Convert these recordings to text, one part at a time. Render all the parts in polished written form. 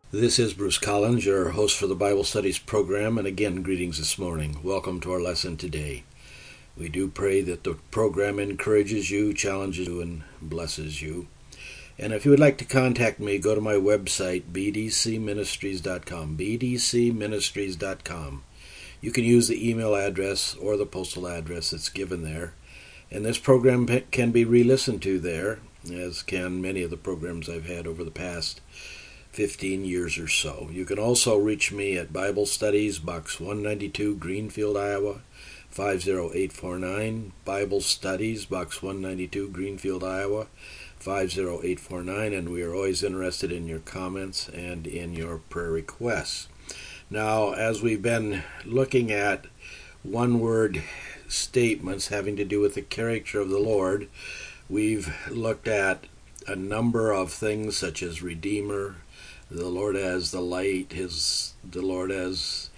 This is Bruce Collins, your host for the Bible Studies program, and again, greetings this morning. Welcome to our lesson today. We do pray that the program encourages you, challenges you, and blesses you. And if you would like to contact me, go to my website, bdcministries.com, bdcministries.com. You can use the email address or the postal address that's given there. And this program can be re-listened to there, as can many of the programs I've had over the past 15 years or so. You can also reach me at Bible Studies, Box 192, Greenfield, Iowa, 50849. Bible Studies, Box 192, Greenfield, Iowa, 50849. And we are always interested in your comments and in your prayer requests. Now, as we've been looking at one-word statements having to do with the character of the Lord, we've looked at a number of things such as Redeemer, the Lord as the light, the Lord as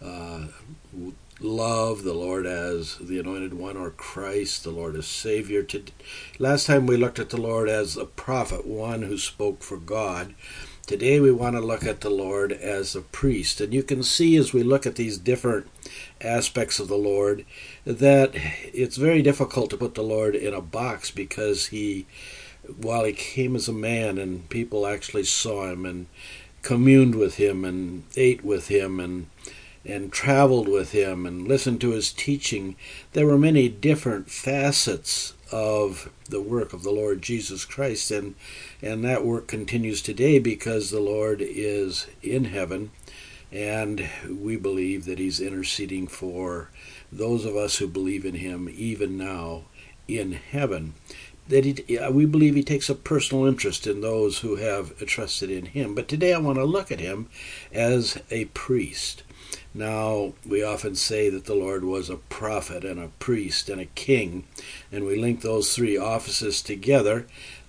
love, the Lord as the Anointed One or Christ, the Lord as Savior. Last time we looked at the Lord as a prophet, one who spoke for God. Today we want to look at the Lord as a priest. And you can see as we look at these different aspects of the Lord that it's very difficult to put the Lord in a box, because while he came as a man and people actually saw him and communed with him and ate with him and traveled with him and listened to his teaching, there were many different facets of the work of the Lord Jesus Christ, and that work continues today because the Lord is in heaven, and we believe that he's interceding for those of us who believe in him even now in heaven. We believe he takes a personal interest in those who have trusted in him. But today I want to look at him as a priest. Now, we often say that the Lord was a prophet and a priest and a king, and we link those three offices together.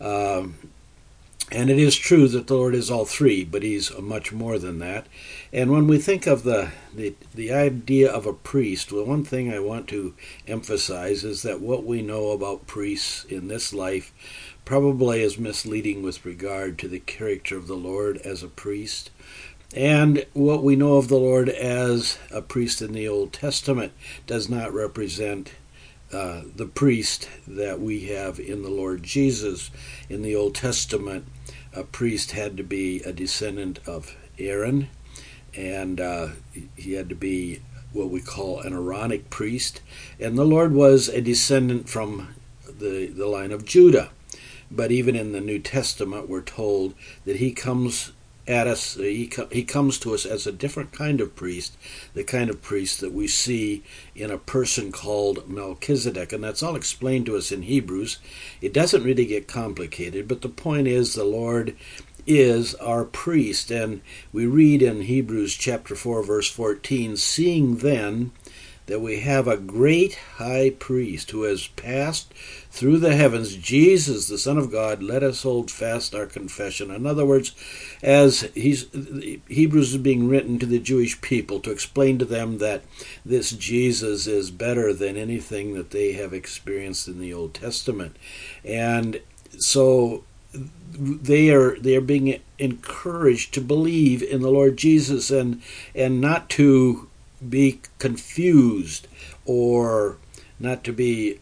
And it is true that the Lord is all three, but he's much more than that. And when we think of the idea of a priest, well, one thing I want to emphasize is that what we know about priests in this life probably is misleading with regard to the character of the Lord as a priest. And what we know of the Lord as a priest in the Old Testament does not represent the priest that we have in the Lord Jesus. In the Old Testament, a priest had to be a descendant of Aaron, and he had to be what we call an Aaronic priest, and the Lord was a descendant from the line of Judah. But even in the New Testament, we're told that he comes at us. He comes to us as a different kind of priest, the kind of priest that we see in a person called Melchizedek, and that's all explained to us in Hebrews. It doesn't really get complicated, but the point is the Lord is our priest, and we read in Hebrews chapter 4, verse 14, "Seeing then that we have a great high priest who has passed through the heavens, Jesus, the Son of God, let us hold fast our confession." In other words, as Hebrews is being written to the Jewish people to explain to them that this Jesus is better than anything that they have experienced in the Old Testament. And so they are being encouraged to believe in the Lord Jesus and not to be confused, or not to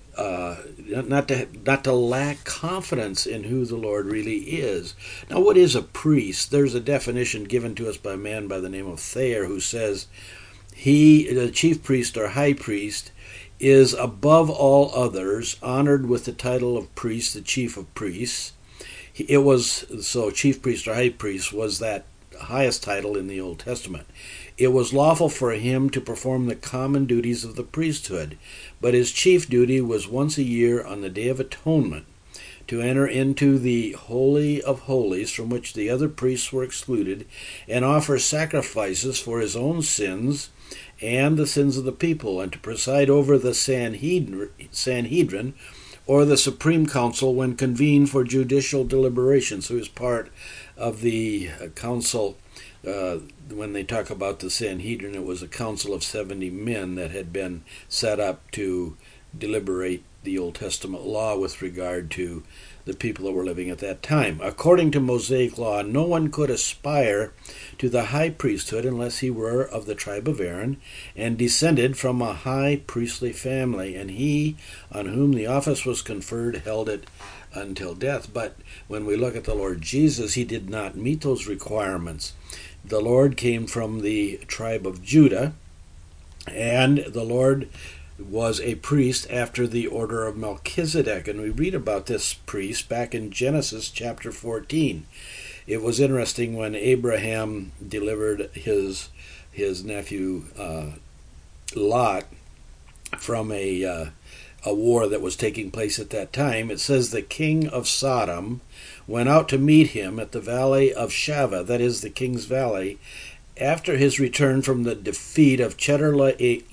lack confidence in who the Lord really is. Now, what is a priest? There's a definition given to us by a man by the name of Thayer, who says the chief priest or high priest is above all others honored with the title of priest, the chief of priests. Chief priest or high priest was that highest title in the Old Testament. It was lawful for him to perform the common duties of the priesthood, but his chief duty was once a year on the Day of Atonement to enter into the Holy of Holies, from which the other priests were excluded, and offer sacrifices for his own sins and the sins of the people, and to preside over the Sanhedrin, or the Supreme Council, when convened for judicial deliberation. So he was part of the council. When they talk about the Sanhedrin, it was a council of 70 men that had been set up to deliberate the Old Testament law with regard to the people that were living at that time. According to Mosaic law, no one could aspire to the high priesthood unless he were of the tribe of Aaron and descended from a high priestly family, and he on whom the office was conferred held it until death. But when we look at the Lord Jesus, he did not meet those requirements. The Lord came from the tribe of Judah, and the Lord was a priest after the order of Melchizedek, and we read about this priest back in Genesis chapter 14. It was interesting when Abraham delivered his nephew Lot from a war that was taking place at that time. It says the king of Sodom went out to meet him at the valley of Shaveh, that is the king's valley, after his return from the defeat of Chedorlaomer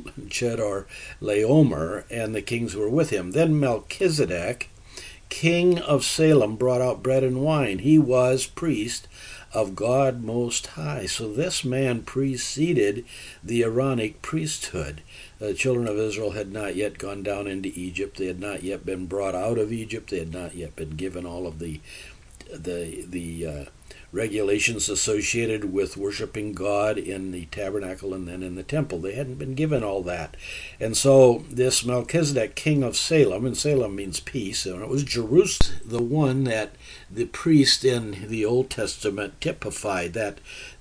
and the kings who were with him. Then Melchizedek, king of Salem, brought out bread and wine. He was priest of God Most High. So this man preceded the Aaronic priesthood. The children of Israel had not yet gone down into Egypt. They had not yet been brought out of Egypt. They had not yet been given all of the regulations associated with worshiping God in the tabernacle and then in the temple. They hadn't been given all that. And so this Melchizedek, king of Salem, and Salem means peace, and it was Jerusalem, the one that the priest in the Old Testament typified, that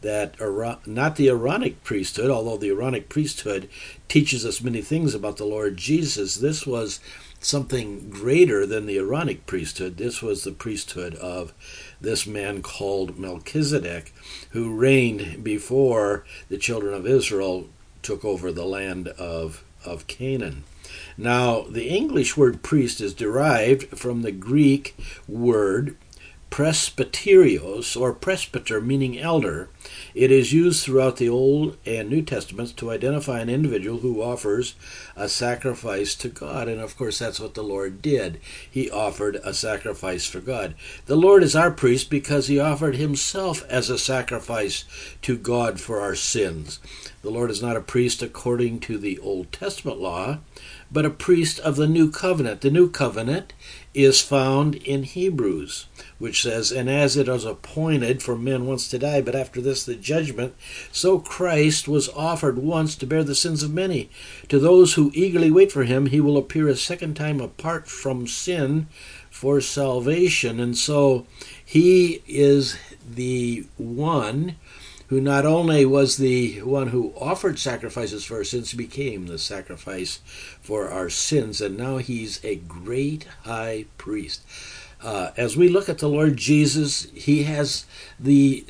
not the Aaronic priesthood, although the Aaronic priesthood teaches us many things about the Lord Jesus. This was something greater than the Aaronic priesthood. This was the priesthood of this man called Melchizedek, who reigned before the children of Israel took over the land of Canaan. Now, the English word priest is derived from the Greek word presbyterios, or presbyter, meaning elder. It is used throughout the Old and New Testaments to identify an individual who offers a sacrifice to God. And of course, that's what the Lord did. He offered a sacrifice for God. The Lord is our priest because he offered himself as a sacrifice to God for our sins. The Lord is not a priest according to the Old Testament law, but a priest of the New Covenant. The New Covenant is found in Hebrews, which says, "And as it was appointed for men once to die, but after this the judgment, so Christ was offered once to bear the sins of many. To those who eagerly wait for him, he will appear a second time apart from sin for salvation." And so he is the one who not only was the one who offered sacrifices for our sins, he became the sacrifice for our sins, and now he's a great high priest. As we look at the Lord Jesus, he has the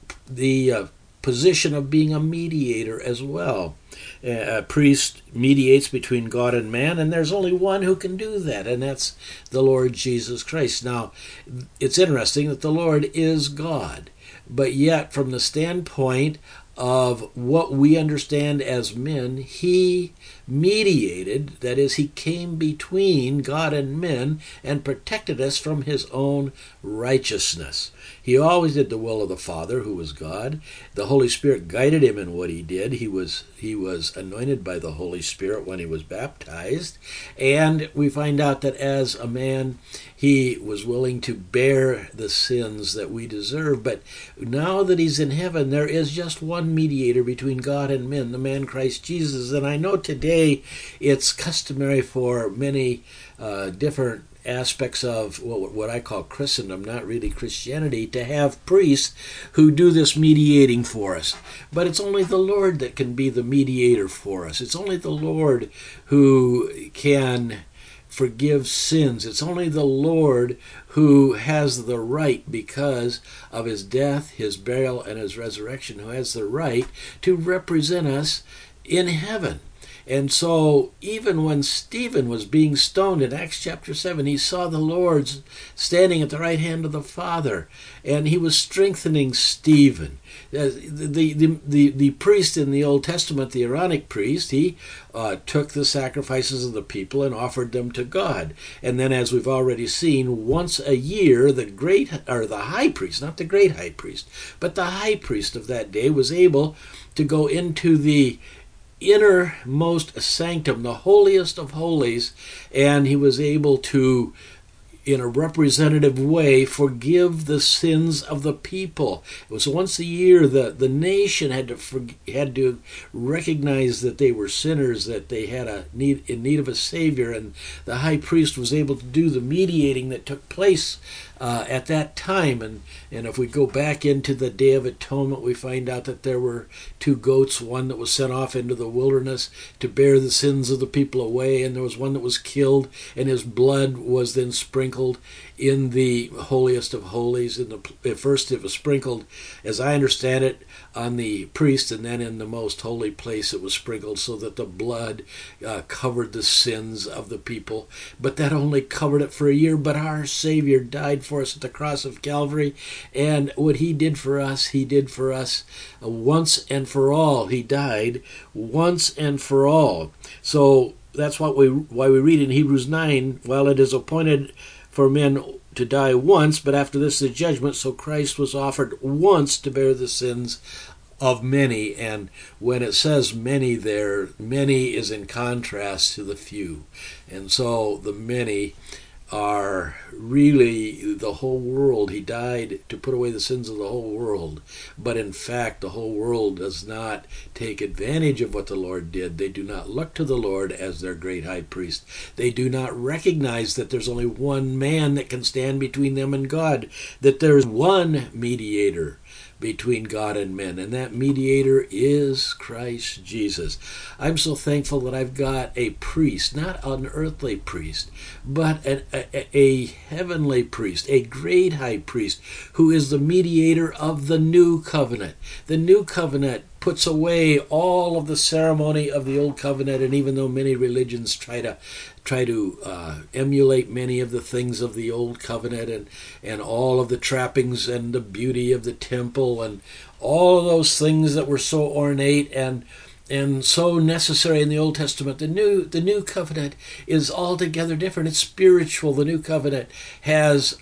position of being a mediator as well. A priest mediates between God and man, and there's only one who can do that, and that's the Lord Jesus Christ. Now, it's interesting that the Lord is God, but yet from the standpoint of what we understand as men, he mediated, that is, he came between God and men and protected us from his own righteousness. He always did the will of the Father, who was God. The Holy Spirit guided him in what he did. He was anointed by the Holy Spirit when he was baptized. And we find out that as a man, he was willing to bear the sins that we deserve. But now that he's in heaven, there is just one mediator between God and men, the man Christ Jesus. And I know today it's customary for many different aspects of what I call Christendom, not really Christianity, to have priests who do this mediating for us. But it's only the Lord that can be the mediator for us. It's only the Lord who can forgive sins. It's only the Lord who has the right, because of his death, his burial, and his resurrection, who has the right to represent us in heaven. And so even when Stephen was being stoned in Acts chapter 7, he saw the Lord standing at the right hand of the Father, and he was strengthening Stephen. The priest in the Old Testament, the Aaronic priest, he took the sacrifices of the people and offered them to God. And then, as we've already seen, once a year, the high priest, not the great high priest, but the high priest of that day was able to go into the innermost sanctum, the holiest of holies, and he was able to in a representative way, forgive the sins of the people. It was once a year that the nation had to recognize that they were sinners, that they had in need of a Savior, and the high priest was able to do the mediating that took place at that time. And if we go back into the Day of Atonement, we find out that there were 2 goats, one that was sent off into the wilderness to bear the sins of the people away, and there was one that was killed, and his blood was then sprinkled in the holiest of holies. At first it was sprinkled, as I understand it, on the priest, and then in the most holy place it was sprinkled so that the blood covered the sins of the people. But that only covered it for a year. But our Savior died for us at the cross of Calvary, and what he did for us once and for all. He died once and for all. So that's why we read in Hebrews 9, while it is appointed for men to die once, but after this the judgment, so Christ was offered once to bear the sins of many. And when it says many there, many is in contrast to the few. And so the many are really the whole world. He died to put away the sins of the whole world. But in fact, the whole world does not take advantage of what the Lord did. They do not look to the Lord as their great high priest. They do not recognize that there's only one man that can stand between them and God, that there's one mediator between God and men, and that mediator is Christ Jesus. I'm so thankful that I've got a priest, not an earthly priest, but a heavenly priest, a great high priest, who is the mediator of the new covenant. The new covenant puts away all of the ceremony of the old covenant, and even though many religions try to emulate many of the things of the old covenant and all of the trappings and the beauty of the temple and all of those things that were so ornate and so necessary in the Old Testament, the new covenant is altogether different. It's spiritual. The new covenant has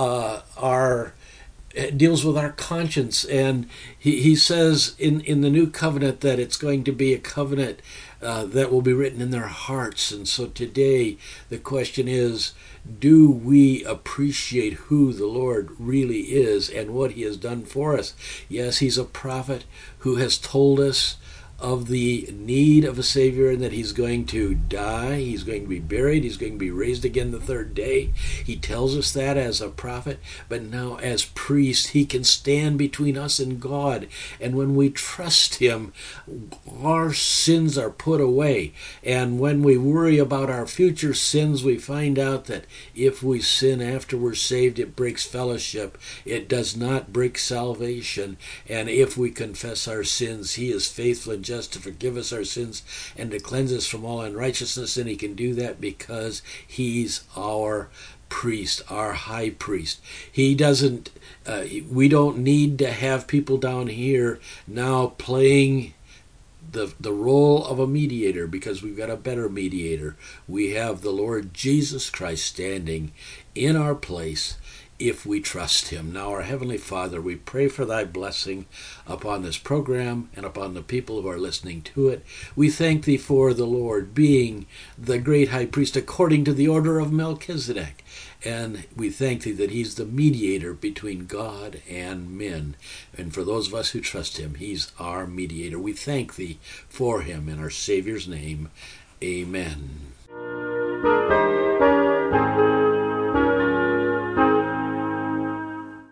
deals with our conscience, and he says in the new covenant that it's going to be a covenant that will be written in their hearts. And so today the question is, do we appreciate who the Lord really is and what he has done for us? Yes, he's a prophet who has told us of the need of a Savior, and that he's going to die, he's going to be buried, he's going to be raised again the third day. He tells us that as a prophet, but now as priest, he can stand between us and God. And when we trust him, our sins are put away. And when we worry about our future sins, we find out that if we sin after we're saved, it breaks fellowship. It does not break salvation. And if we confess our sins, he is faithful and just to forgive us our sins and to cleanse us from all unrighteousness. And he can do that because he's our priest, our high priest. He doesn't we don't need to have people down here now playing the role of a mediator, because we've got a better mediator. We have the Lord Jesus Christ standing in our place if we trust him. Now, our Heavenly Father, we pray for thy blessing upon this program and upon the people who are listening to it. We thank thee for the Lord being the great high priest according to the order of Melchizedek. And we thank thee that he's the mediator between God and men. And for those of us who trust him, he's our mediator. We thank thee for him in our Savior's name. Amen.